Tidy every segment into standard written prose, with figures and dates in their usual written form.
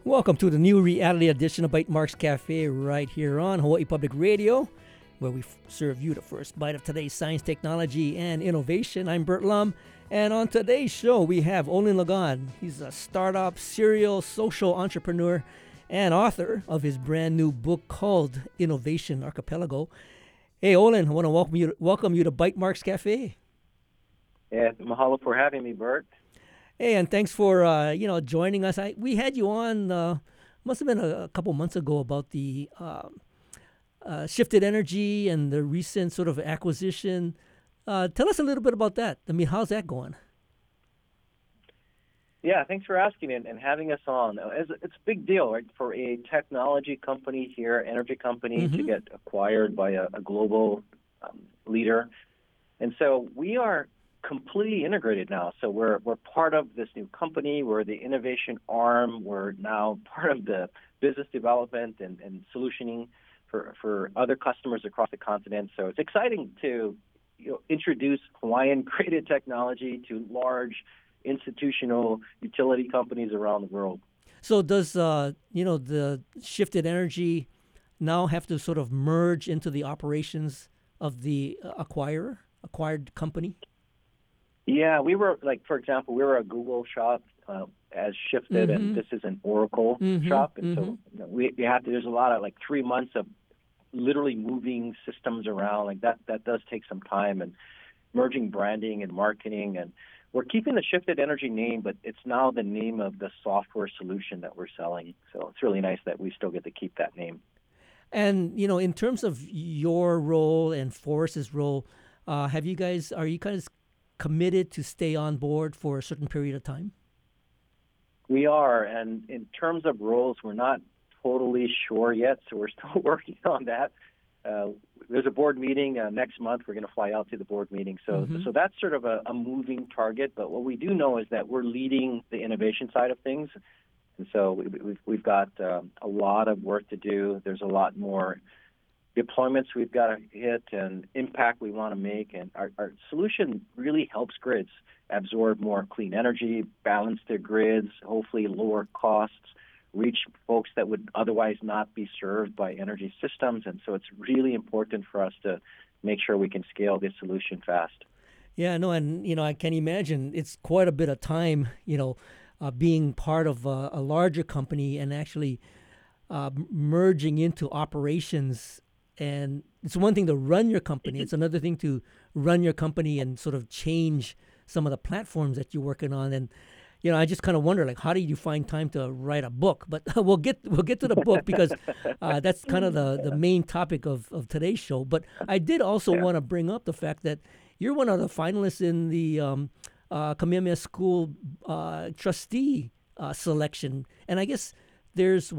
Welcome to the new reality edition of Bytemarks Cafe right here on Hawaii Public Radio, where we serve you the first bite of today's science, technology, and innovation. I'm Bert Lum, and on today's show we have Olin Lagan. He's a startup, serial social entrepreneur, and author of his brand new book called Innovation Archipelago. Hey, Olin, I want to welcome you to Bytemarks Cafe. Yeah, mahalo for having me, Bert. Hey, and thanks for joining us. We had you on must have been a couple months ago about the shifted energy and the recent sort of acquisition. Tell us a little bit about that. I mean, how's that going? Yeah, thanks for asking and having us on. It's a big deal, right, for a technology company here, energy company, to get acquired by a global leader. And so we are completely integrated now. So we're part of this new company. We're the innovation arm. We're now part of the business development and solutioning for other customers across the continent. So it's exciting to introduce Hawaiian-created technology to large institutional utility companies around the world. So does the shifted energy now have to sort of merge into the operations of the acquired company? Yeah, we were, for example, we were a Google shop as Shifted, and this is an Oracle shop. And so we have to, there's a lot of 3 months of literally moving systems around. That does take some time, and merging branding and marketing. And we're keeping the Shifted Energy name, but it's now the name of the software solution that we're selling. So it's really nice that we still get to keep that name. And, in terms of your role and Forrest's role, are you guys committed to stay on board for a certain period of time? We are, and in terms of roles, we're not totally sure yet, so we're still working on that. There's a board meeting next month. We're going to fly out to the board meeting, so that's sort of a moving target. But what we do know is that we're leading the innovation side of things, and so we've got a lot of work to do. There's a lot more deployments we've got to hit and impact we want to make. And our solution really helps grids absorb more clean energy, balance their grids, hopefully lower costs, reach folks that would otherwise not be served by energy systems. And so it's really important for us to make sure we can scale this solution fast. Yeah, no, and, I can imagine it's quite a bit of time, being part of a larger company and actually merging into operations. And it's one thing to run your company. It's another thing to run your company and sort of change some of the platforms that you're working on. And, I just kind of wonder, how do you find time to write a book? But we'll get to the book because that's kind of the main topic of today's show. But I did also want to bring up the fact that you're one of the finalists in the Kamehameha School trustee selection. And I guess there's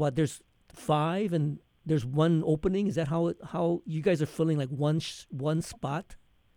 5 and there's one opening. Is that how you guys are filling one spot?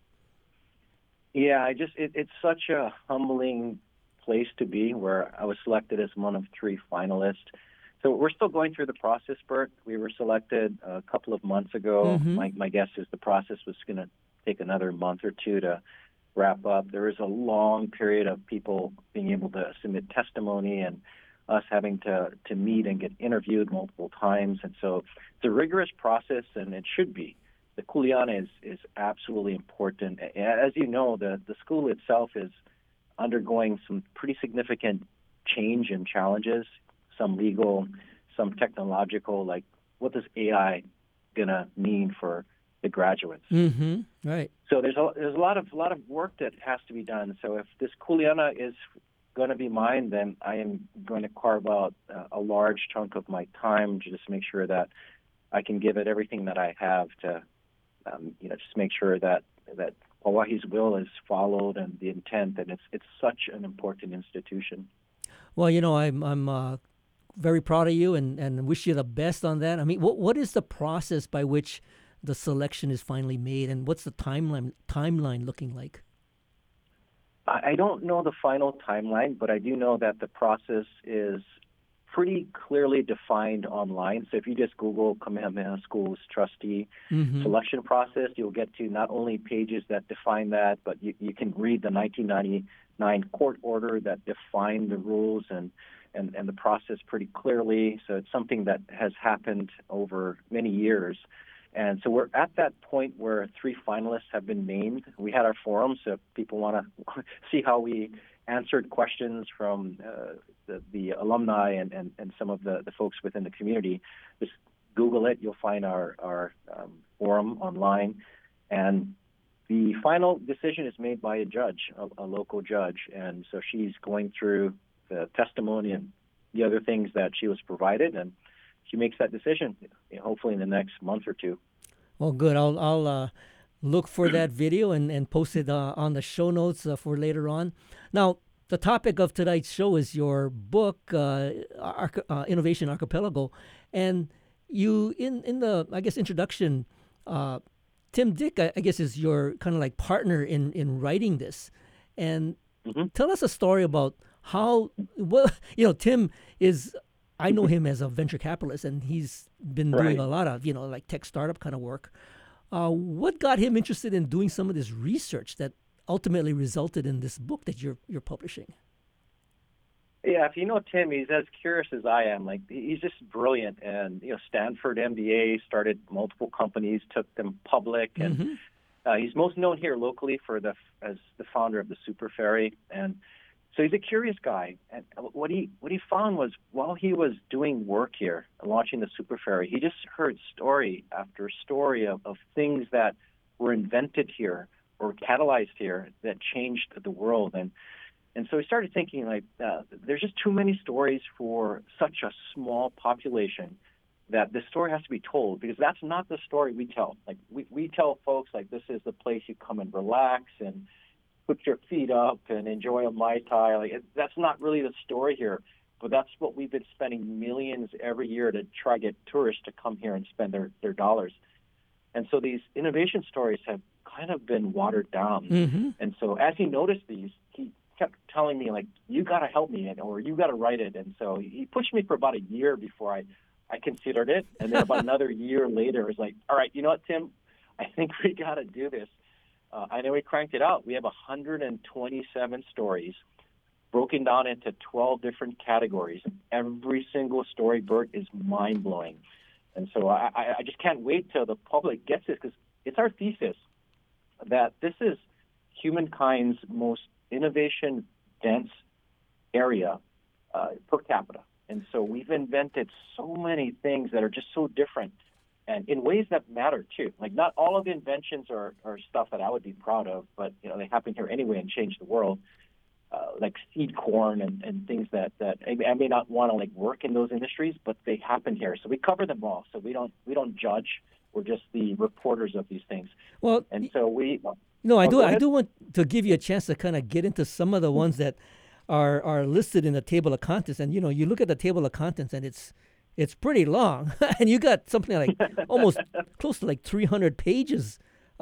Yeah, it's such a humbling place to be where I was selected as one of 3 finalists. So we're still going through the process, Bert. We were selected a couple of months ago. My guess is the process was going to take another month or 2 to wrap up. There is a long period of people being able to submit testimony and us having to meet and get interviewed multiple times. And so it's a rigorous process, and it should be. The kuleana is absolutely important. As you know, the school itself is undergoing some pretty significant change and challenges, some legal, some technological, what does AI going to mean for the graduates? Right. So there's a lot of work that has to be done. So if this kuleana is going to be mine, then I am going to carve out a large chunk of my time to just make sure that I can give it everything that I have to, just make sure that Hawaii's will is followed and the intent, and it's such an important institution. Well, I'm very proud of you and wish you the best on that. I mean, what is the process by which the selection is finally made, and what's the timeline looking like? I don't know the final timeline, but I do know that the process is pretty clearly defined online. So if you just Google Kamehameha School's trustee selection process, you'll get to not only pages that define that, but you can read the 1999 court order that defined the rules. And and the process pretty clearly. So it's something that has happened over many years. And so we're at that point where 3 finalists have been named. We had our forum, so if people want to see how we answered questions from the alumni and some of the folks within the community, just Google it. You'll find our forum online. And the final decision is made by a judge, a local judge. And so she's going through the testimony and the other things that she was provided, and she makes that decision, hopefully in the next month or 2. Well, good. I'll look for that video and post it on the show notes for later on. Now, the topic of tonight's show is your book, Innovation Archipelago, and you in the introduction. Tim Dick, I guess, is your kind of like partner in writing this, and tell us a story about how. Well, Tim is. I know him as a venture capitalist, and he's been doing a lot of like tech startup kind of work. What got him interested in doing some of this research that ultimately resulted in this book that you're publishing? Yeah, if you know Tim, he's as curious as I am. Like, he's just brilliant, and Stanford MBA, started multiple companies, took them public, and he's most known here locally as the founder of the Super Ferry. And so he's a curious guy. And what he found was, while he was doing work here, launching the Super Ferry, he just heard story after story of things that were invented here or catalyzed here that changed the world. And so he started thinking, like, there's just too many stories for such a small population that the story has to be told, because that's not the story we tell. Like, we tell folks, like, this is the place you come and relax and put your feet up and enjoy a Mai Tai. Like, that's not really the story here, but that's what we've been spending millions every year to try to get tourists to come here and spend their dollars. And so these innovation stories have kind of been watered down. And so as he noticed these, he kept telling me, like, you got to help me, or you got to write it. And so he pushed me for about a year before I considered it. And then about another year later, it was like, all right, you know what, Tim, I think we got to do this. I know we cranked it out. We have 127 stories broken down into 12 different categories. Every single story, Bert, is mind-blowing. And so I just can't wait till the public gets this, because it's our thesis that this is humankind's most innovation-dense area per capita. And so we've invented so many things that are just so different, and in ways that matter too. Like, not all of the inventions are stuff that I would be proud of, but they happen here anyway and change the world. Like seed corn and things that I may not want to like work in those industries, but they happen here. So we cover them all. So we don't judge. We're just the reporters of these things. Well, and so we. No, I do want to give you a chance to kind of get into some of the ones that are listed in the table of contents. And you look at the table of contents, and it's pretty long, and you got something like almost close to like 300 pages.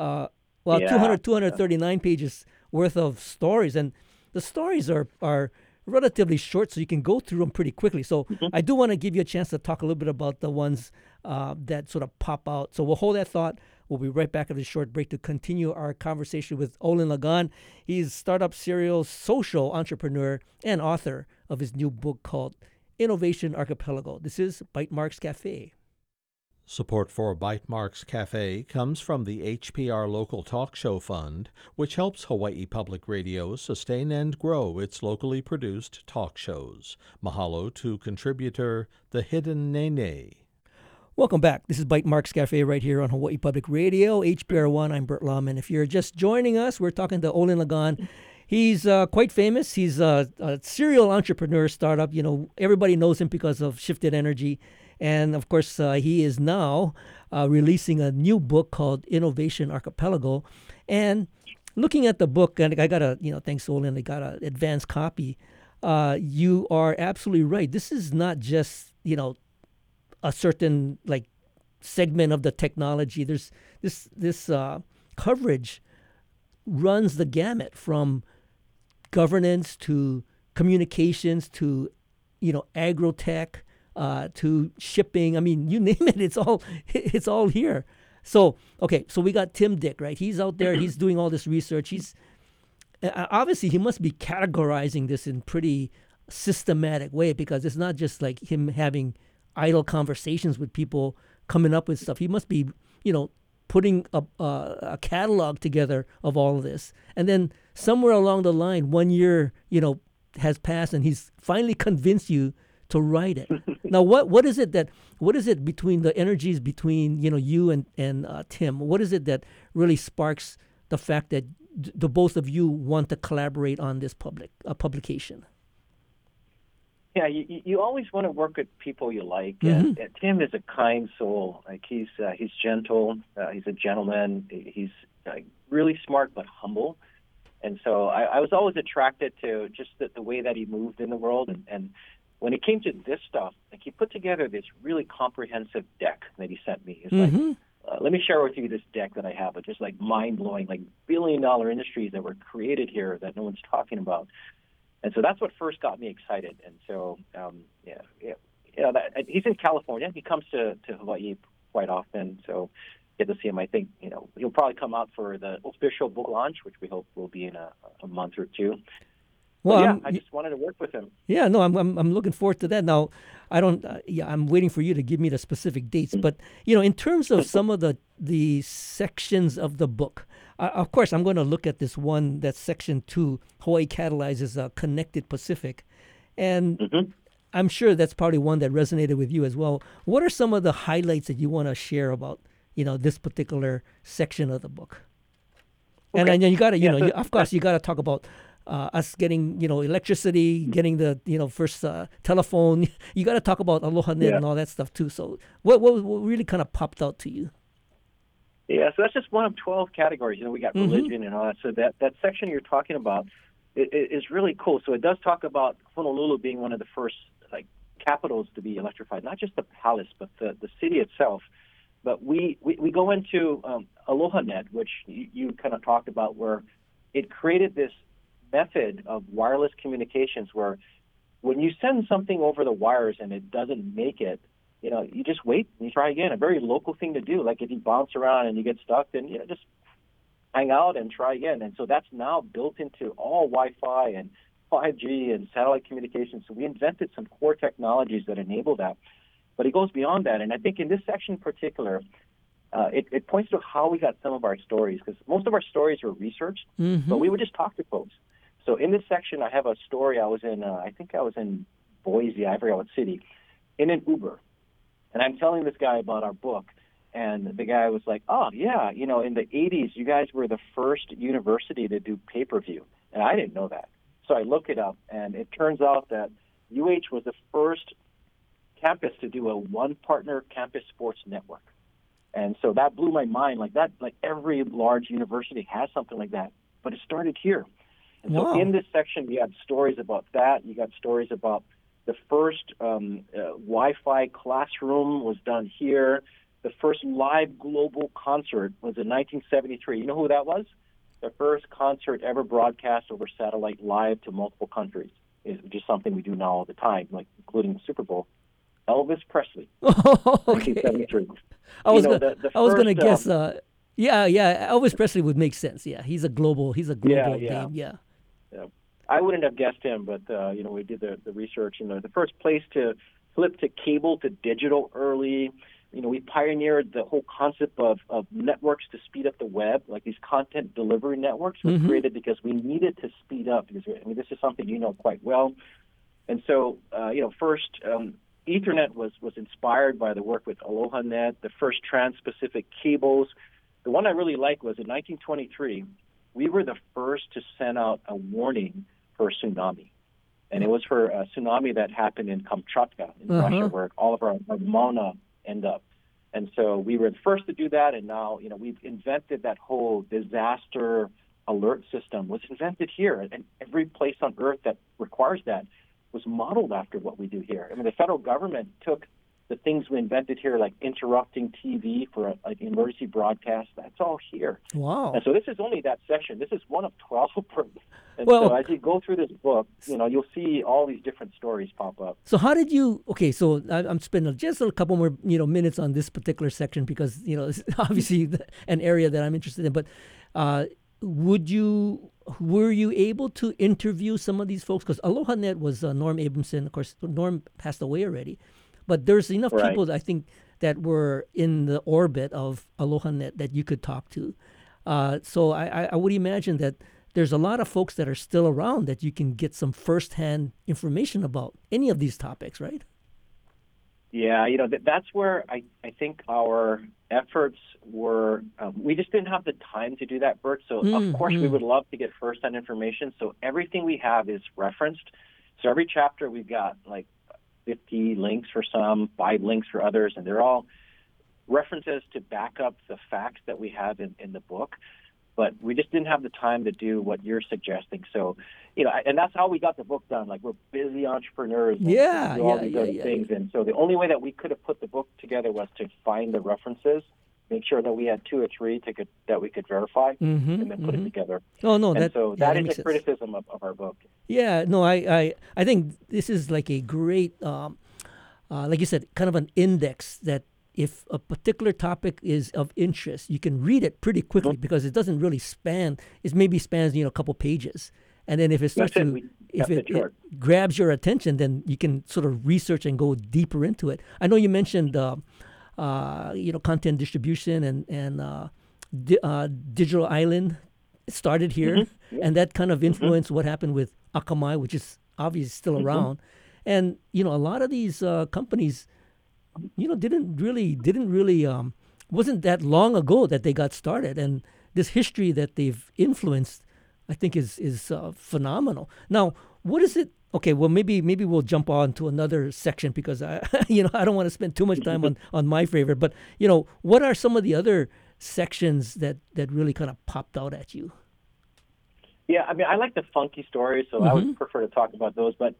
239 pages worth of stories, and the stories are relatively short, so you can go through them pretty quickly. So I do want to give you a chance to talk a little bit about the ones that sort of pop out. So we'll hold that thought. We'll be right back after a short break to continue our conversation with Olin Lagan. He's startup serial social entrepreneur and author of his new book called Innovation Archipelago. This is Bytemarks Cafe. Support for Bytemarks Cafe comes from the HPR Local Talk Show Fund, which helps Hawaii Public Radio sustain and grow its locally produced talk shows. Mahalo to contributor The Hidden Nene. Welcome back. This is Bytemarks Cafe right here on Hawaii Public Radio, HPR1. I'm Bert Lum, and if you're just joining us, we're talking to Olin Lagan. He's quite famous. He's a serial entrepreneur startup. Everybody knows him because of Shifted Energy. And, of course, he is now releasing a new book called Innovation Archipelago. And looking at the book, and I got thanks, Olin, I got an advanced copy. You are absolutely right. This is not just, a certain, like, segment of the technology. There's this coverage runs the gamut from governance to communications to, agrotech, to shipping. I mean, you name it, it's all here. So we got Tim Dick, right? He's out there, he's doing all this research. He's obviously, he must be categorizing this in pretty systematic way, because it's not just like him having idle conversations with people coming up with stuff. He must be, putting a catalog together of all of this. And then somewhere along the line, 1 year, has passed and he's finally convinced you to write it. Now, what is it between the energies between, you and Tim? What is it that really sparks the fact that the both of you want to collaborate on this publication? Yeah, you always want to work with people you like. Mm-hmm. And Tim is a kind soul. Like he's gentle. He's a gentleman. He's really smart but humble. And so I was always attracted to just the way that he moved in the world. And when it came to this stuff, like he put together this really comprehensive deck that he sent me. It's Mm-hmm. like, let me share with you this deck that I have. It's just like mind-blowing, like billion-dollar industries that were created here that no one's talking about. And so that's what first got me excited. And so, he's in California. He comes to Hawaii quite often. So get to see him. I think, he'll probably come out for the official book launch, which we hope will be in a month or two. Well, I just wanted to work with him. Yeah, no, I'm looking forward to that. Now, I'm waiting for you to give me the specific dates. But in terms of some of the sections of the book, of course, I'm going to look at this one. That's section 2. Hawaii catalyzes a connected Pacific, and Mm-hmm. I'm sure that's probably one that resonated with you as well. What are some of the highlights that you want to share about this particular section of the book? Okay. And then you got to of course you got to talk about us getting, electricity, getting the, first telephone. You got to talk about Aloha Net and all that stuff too. So what really kind of popped out to you? Yeah, so that's just one of 12 categories. We got religion and all that. So that section you're talking about is really cool. So it does talk about Honolulu being one of the first capitals to be electrified, not just the palace, but the city itself. But we go into Aloha Net, which you kind of talked about, where it created this method of wireless communications where when you send something over the wires and it doesn't make it, you just wait and you try again. A very local thing to do. Like if you bounce around and you get stuck, then just hang out and try again. And so that's now built into all Wi-Fi and 5G and satellite communications. So we invented some core technologies that enable that. But it goes beyond that. And I think in this section in particular, it points to how we got some of our stories, because most of our stories were researched, but we would just talk to folks. So in this section, I have a story. I was in Boise, I forgot what city, in an Uber. And I'm telling this guy about our book. And the guy was like, oh, yeah, in the 80s, you guys were the first university to do pay-per-view. And I didn't know that. So I look it up, and it turns out that UH was the first campus to do a one-partner campus sports network. And so that blew my mind. Like every large university has something like that. But it started here. And so in this section, we had stories about that. You got stories about the first Wi-Fi classroom was done here. The first live global concert was in 1973. You know who that was? The first concert ever broadcast over satellite live to multiple countries, which is something we do now all the time, like including the Super Bowl. Elvis Presley, okay. 1973. I was going to guess. Elvis Presley would make sense. Yeah, he's a global name. Yeah. I wouldn't have guessed him, but we did the research. The first place to flip to cable to digital early. We pioneered the whole concept of networks to speed up the web. Like these content delivery networks were created because we needed to speed up. Because this is something you know quite well. And so, first Ethernet was inspired by the work with Aloha Net. The first trans-Pacific cables. The one I really liked was in 1923. We were the first to send out a warning for a tsunami. And it was for a tsunami that happened in Kamchatka in Russia, where all of our Mauna end up. And so we were the first to do that, and now, we've invented that whole disaster alert system was invented here. And every place on Earth that requires that was modeled after what we do here. I mean, the federal government took the things we invented here, like interrupting TV for like emergency broadcast, that's all here. Wow. And so this is only that section. This is one of 12. So as you go through this book, you'll see all these different stories pop up. So how did you, so I'm spending just a couple more, minutes on this particular section because, it's obviously an area that I'm interested in, but were you able to interview some of these folks? Because AlohaNet was Norm Abramson. Of course, Norm passed away already. But there's enough Right. people, I think, that were in the orbit of AlohaNet that you could talk to. So I would imagine that there's a lot of folks that are still around that you can get some firsthand information about any of these topics, right? Yeah, that's where I think our efforts were. We just didn't have the time to do that, Bert. So, of course, we would love to get first-hand information. So everything we have is referenced. So every chapter we've got like 50 links for some, 5 links for others, and they're all references to back up the facts that we have in the book. But we just didn't have the time to do what you're suggesting. So, and that's how we got the book done. Like, we're busy entrepreneurs and Yeah, do all these other things. And so the only way that we could have put the book together was to find the references, make sure that we had 2 or 3 that we could verify, and then put it together. Oh, no, And so that is makes a sense. criticism of our book. Yeah, no, I think this is like a great, like you said, kind of an index that if a particular topic is of interest, you can read it pretty quickly because it doesn't really span. It maybe spans a couple pages, and then if it starts That's it. to, We if kept it it short. grabs your attention, then you can sort of research and go deeper into it. I know you mentioned, content distribution and Digital Island started here, and that kind of influenced what happened with Akamai, which is obviously still around. And a lot of these companies, didn't really wasn't that long ago that they got started, and this history that they've influenced, I think, is phenomenal. Now, what is it? Okay, well, maybe we'll jump on to another section because I don't want to spend too much time on my favorite. But what are some of the other sections that really kind of popped out at you? Yeah, I mean, I like the funky stories, so I would prefer to talk about those. But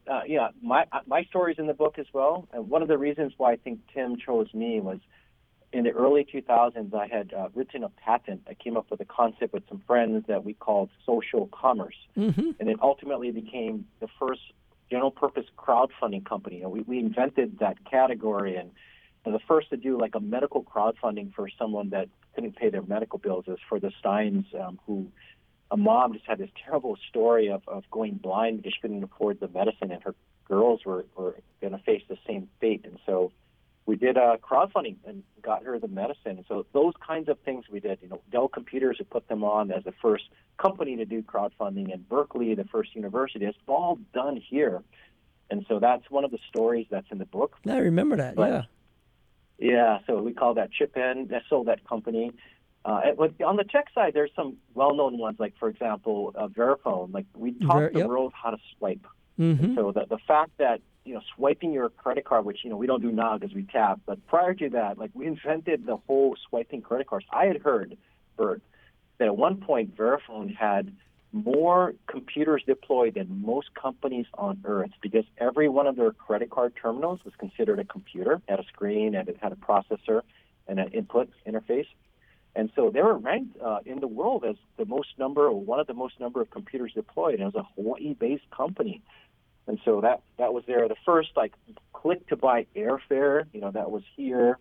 my story's in the book as well. And one of the reasons why I think Tim chose me was in the early 2000s, I had written a patent. I came up with a concept with some friends that we called social commerce, and it ultimately became the first general-purpose crowdfunding company. We invented that category, and the first to do like a medical crowdfunding for someone that couldn't pay their medical bills is for the Steins, who. A mom just had this terrible story of going blind because she couldn't afford the medicine, and her girls were going to face the same fate. And so we did crowdfunding and got her the medicine. And so those kinds of things we did. Dell Computers, who put them on as the first company to do crowdfunding, and Berkeley, the first university. It's all done here. And so that's one of the stories that's in the book. I remember that, But, yeah, so we call that Chip-In. That sold that company. But on the tech side, there's some well-known ones, like, for example, Verifone. Like, we taught the world how to swipe. And so the fact that, swiping your credit card, which, we don't do now because we tap, but prior to that, like, we invented the whole swiping credit cards. I had heard, Bert, that at one point Verifone had more computers deployed than most companies on Earth because every one of their credit card terminals was considered a computer, had a screen, and it had a processor and an input interface. And so they were ranked in the world as one of the most number of computers deployed. And it was a Hawaii-based company. And so that was there. The first, click to buy airfare, that was here.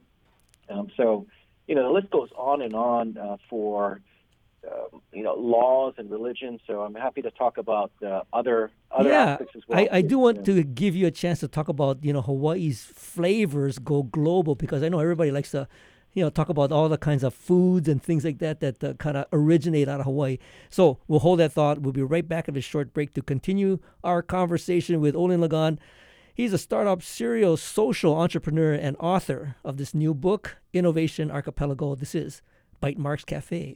So, the list goes on and on for, laws and religion. So I'm happy to talk about other aspects as well. I do want to give you a chance to talk about, Hawaii's flavors go global, because I know everybody likes to talk about all the kinds of foods and things like that kind of originate out of Hawaii. So we'll hold that thought. We'll be right back at a short break to continue our conversation with Olin Lagan. He's a startup serial social entrepreneur and author of this new book, Innovation Archipelago. This is Bytemarks Cafe.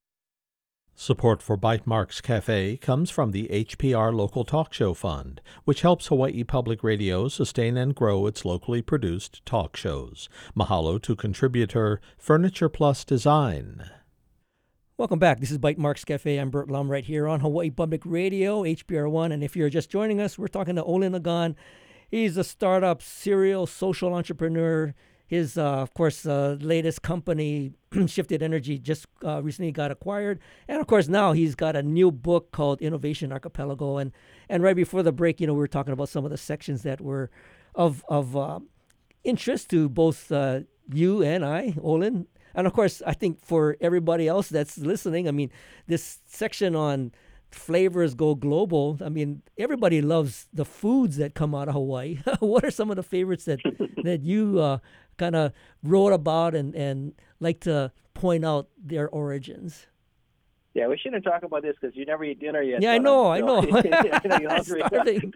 Support for Bytemarks Cafe comes from the HPR Local Talk Show Fund, which helps Hawaii Public Radio sustain and grow its locally produced talk shows. Mahalo to contributor Furniture Plus Design. Welcome back. This is Bytemarks Cafe. I'm Bert Lum right here on Hawaii Public Radio, HPR1. And if you're just joining us, we're talking to Olin Lagan. He's a startup serial social entrepreneur. His, of course, latest company, Shifted Energy, just recently got acquired. And, of course, now he's got a new book called Innovation Archipelago. And right before the break, we were talking about some of the sections that were of interest to both you and I, Olin. And, of course, I think for everybody else that's listening, I mean, this section on flavors go global. I mean, everybody loves the foods that come out of Hawaii. What are some of the favorites that you kind of wrote about and like to point out their origins? Yeah, we shouldn't talk about this because you never eat dinner yet. Yeah, I know. You're hungry. Starving.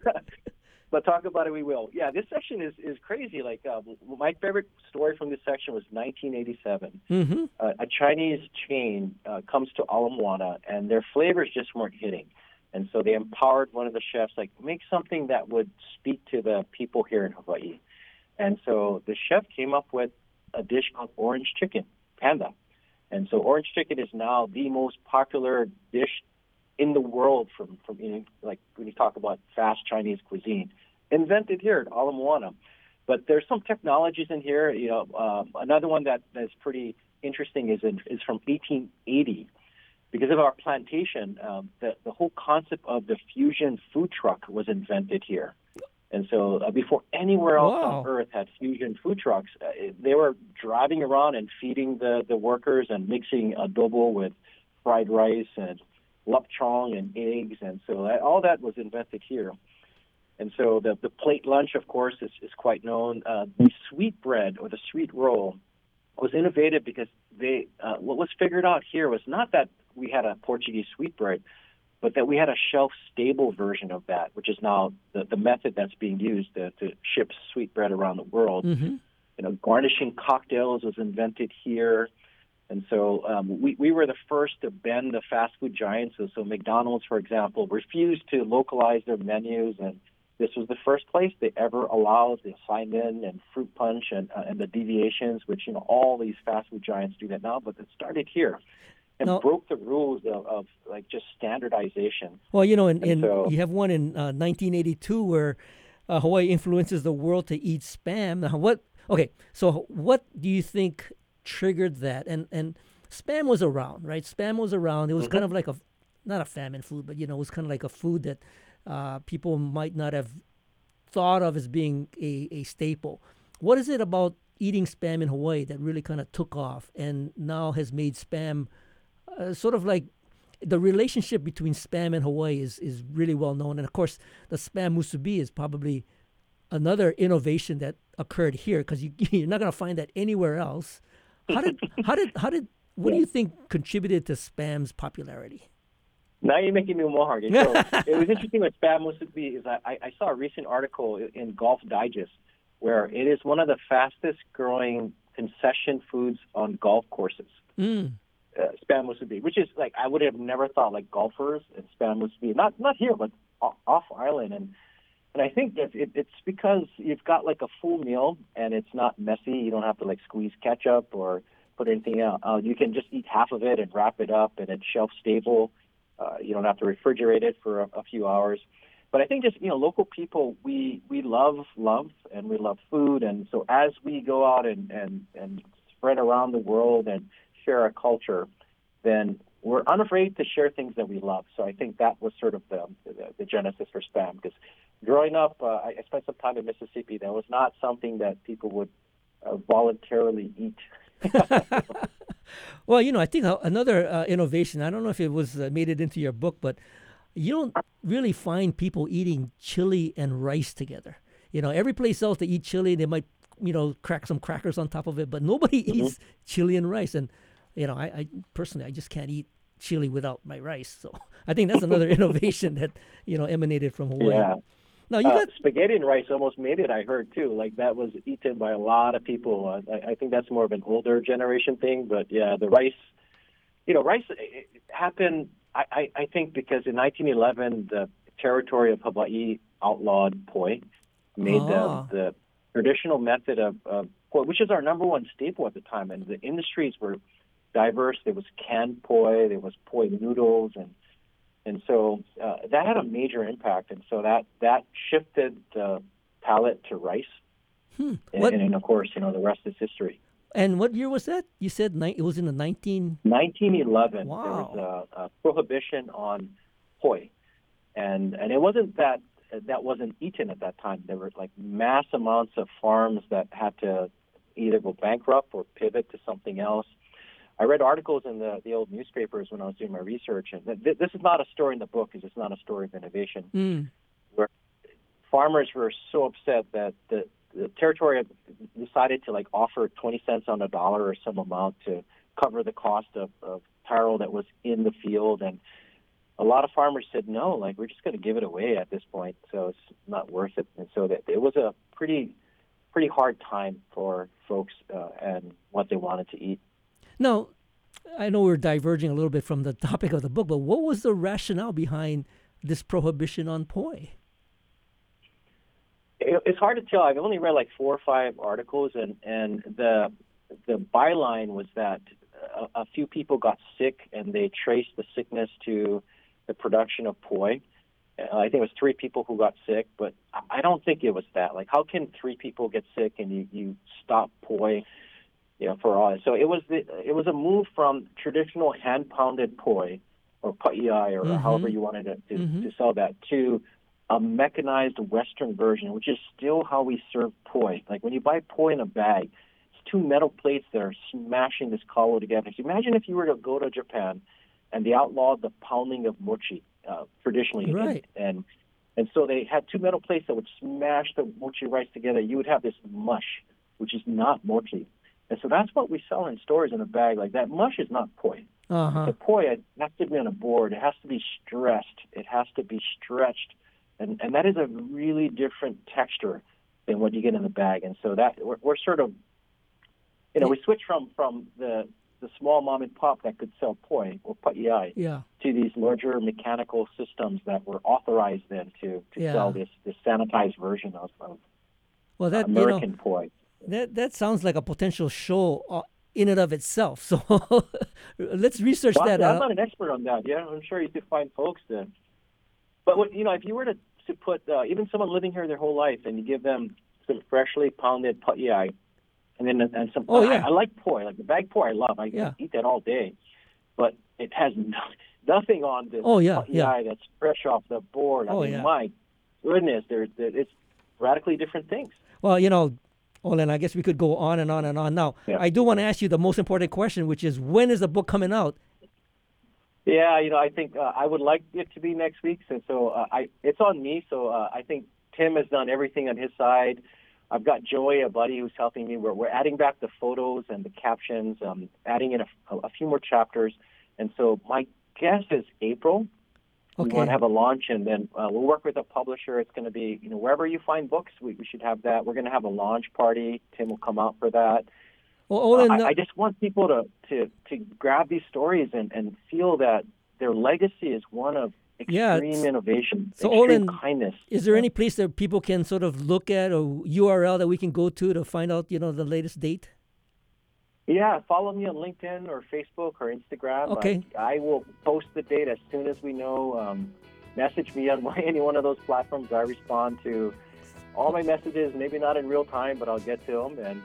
But talk about it, we will. Yeah, this section is crazy. Like, my favorite story from this section was 1987. Mm-hmm. A Chinese chain comes to Ala Moana, and their flavors just weren't hitting. And so they empowered one of the chefs, like, make something that would speak to the people here in Hawaii. And so the chef came up with a dish called orange chicken, panda. And so orange chicken is now the most popular dish in the world from like when you talk about fast Chinese cuisine, invented here at Ala Moana. But there's some technologies in here. Another one that's pretty interesting is from 1880. Because of our plantation, the whole concept of the fusion food truck was invented here. And so before anywhere else on Earth had fusion food trucks, they were driving around and feeding the workers and mixing adobo with fried rice and lupchong and eggs. And so all that was invented here. And so the plate lunch, of course, is quite known. The sweet bread or the sweet roll was innovative because what was figured out here was not that we had a Portuguese sweet bread, but that we had a shelf-stable version of that, which is now the method that's being used to ship sweet bread around the world. Mm-hmm. Garnishing cocktails was invented here. And so we were the first to bend the fast food giants. So McDonald's, for example, refused to localize their menus, and this was the first place they ever allowed the sign-in and fruit punch and the deviations, which all these fast food giants do that now, but it started here. And broke the rules of like just standardization. Well, so, you have one in 1982 where Hawaii influences the world to eat Spam. Now, so what do you think triggered that? And Spam was around, right? Spam was around. It was kind of like not a famine food, but it was kind of like a food that people might not have thought of as being a staple. What is it about eating Spam in Hawaii that really kind of took off and now has made Spam sort of like the relationship between Spam and Hawaii is really well known. And of course, the Spam musubi is probably another innovation that occurred here because you're not going to find that anywhere else. What do you think contributed to Spam's popularity? Now you're making me more hungry. So it was interesting with Spam musubi is I saw a recent article in Golf Digest where it is one of the fastest growing concession foods on golf courses. Spam musubi, which is like I would have never thought like golfers and Spam musubi, not here but off island, and I think that it's because you've got like a full meal and it's not messy. You don't have to like squeeze ketchup or put anything out. You can just eat half of it and wrap it up, and it's shelf stable. You don't have to refrigerate it for a few hours. But I think just local people we love and we love food, and so as we go out and spread around the world and share our culture, then we're unafraid to share things that we love. So I think that was sort of the genesis for Spam. Because growing up, I spent some time in Mississippi. That was not something that people would voluntarily eat. Well, I think another innovation, I don't know if it was made it into your book, but you don't really find people eating chili and rice together. Every place else they eat chili, they might, crack some crackers on top of it, but nobody eats chili and rice. And I personally, I just can't eat chili without my rice. So I think that's another innovation that, emanated from Hawaii. Yeah. Now, you got spaghetti and rice almost made it, I heard, too. Like, that was eaten by a lot of people. I think that's more of an older generation thing. But, yeah, the rice, rice it happened, I think, because in 1911, the territory of Hawaii outlawed poi, made the traditional method of poi, which is our number one staple at the time. And the industries were diverse. There was canned poi, there was poi noodles, and so that had a major impact. And so that shifted the palate to rice. And of course, the rest is history. And what year was that? You said it was in the 1911. Wow. There was a prohibition on poi. And it wasn't that wasn't eaten at that time. There were like mass amounts of farms that had to either go bankrupt or pivot to something else. I read articles in the old newspapers when I was doing my research, and this is not a story in the book, because it's not a story of innovation, where farmers were so upset that the territory decided to offer 20 cents on a dollar or some amount to cover the cost of taro that was in the field. And a lot of farmers said, no, we're just going to give it away at this point, so it's not worth it. And so that it was a pretty hard time for folks and what they wanted to eat. Now, I know we're diverging a little bit from the topic of the book, but what was the rationale behind this prohibition on poi? It's hard to tell. I've only read 4 or 5 articles, and the byline was that a few people got sick, and they traced the sickness to the production of poi. I think it was 3 people who got sick, but I don't think it was that. How can 3 people get sick and you stop poi? For all. So it was a move from traditional hand pounded poi or pa'iai or however you wanted to sell that to a mechanized Western version, which is still how we serve poi. When you buy poi in a bag, it's 2 metal plates that are smashing this kawa together. So imagine if you were to go to Japan and they outlawed the pounding of mochi traditionally, right? And so they had 2 metal plates that would smash the mochi rice together. You would have this mush, which is not mochi. And so that's what we sell in stores in a bag like that. Mush is not poi. The poi, it has to be on a board. It has to be stressed. It has to be stretched. And that is a really different texture than what you get in the bag. And so that we're sort of, we switch from the small mom and pop that could sell poi or pa'iai to these larger mechanical systems that were authorized then to sell this sanitized version of American poi. That sounds like a potential show in and of itself. So let's research that. I'm not an expert on that. Yeah, I'm sure you could find folks that. But if you were to put even someone living here their whole life, and you give them some freshly pounded pa'iai, and some. I like poi, the bag poi. I love. I eat that all day, but it has nothing on this pa'iai that's fresh off the board. My goodness, it's radically different things. Well, Olen, I guess we could go on and on and on. Now, I do want to ask you the most important question, which is, when is the book coming out? Yeah, I think I would like it to be next week. So it's on me. So I think Tim has done everything on his side. I've got Joey, a buddy, who's helping me. We're adding back the photos and the captions, adding in a few more chapters. And so my guess is April. We want to have a launch, and then we'll work with a publisher. It's going to be, wherever you find books, we should have that. We're going to have a launch party. Tim will come out for that. Well, I just want people to grab these stories and feel that their legacy is one of extreme innovation, extreme kindness. Is there any place that people can sort of look at, or URL that we can go to find out, the latest date? Yeah, follow me on LinkedIn or Facebook or Instagram. Okay. I will post the date as soon as we know. Message me on any one of those platforms. I respond to all my messages, maybe not in real time, but I'll get to them. And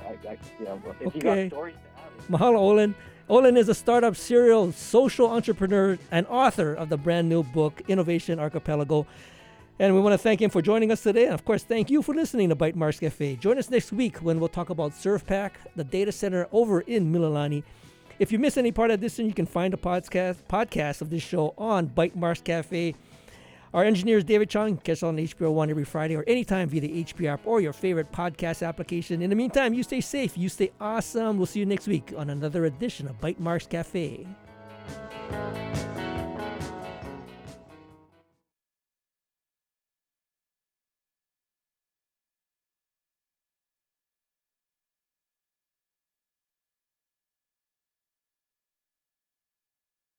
if you got stories to add. Mahalo, Olen. Olen is a startup serial social entrepreneur and author of the brand new book, Innovation Archipelago. And we want to thank him for joining us today. And of course, thank you for listening to Bytemarks Cafe. Join us next week when we'll talk about SurfPack, the data center over in Mililani. If you miss any part of this, then you can find a podcast of this show on Bytemarks Cafe. Our engineer is David Chung. Catch on HPR One every Friday or anytime via the HPR app or your favorite podcast application. In the meantime, you stay safe, you stay awesome. We'll see you next week on another edition of Bytemarks Cafe.